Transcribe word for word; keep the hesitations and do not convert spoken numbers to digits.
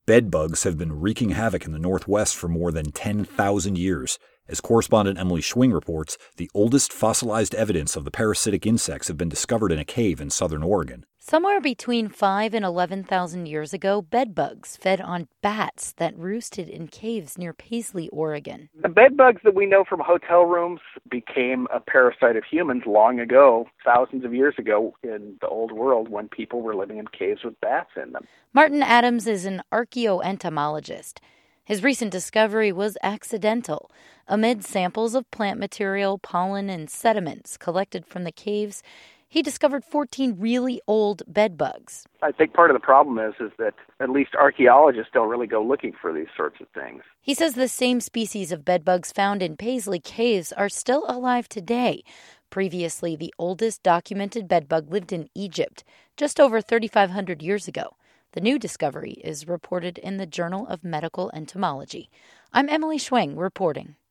Bedbugs have been wreaking havoc in the Northwest for more than ten thousand years. As correspondent Emily Schwing reports, the oldest fossilized evidence of the parasitic insects have been discovered in a cave in southern Oregon. Somewhere between five and eleven thousand years ago, bedbugs fed on bats that roosted in caves near Paisley, Oregon. The bedbugs that we know from hotel rooms became a parasite of humans long ago, thousands of years ago in the old world when people were living in caves with bats in them. Martin Adams is an archaeoentomologist. His recent discovery was accidental. Amid samples of plant material, pollen, and sediments collected from the caves, he discovered fourteen really old bedbugs. I think part of the problem is, is that at least archaeologists don't really go looking for these sorts of things. He says the same species of bedbugs found in Paisley caves are still alive today. Previously, the oldest documented bedbug lived in Egypt, just over thirty-five hundred years ago. The new discovery is reported in the Journal of Medical Entomology. I'm Emily Schwing reporting.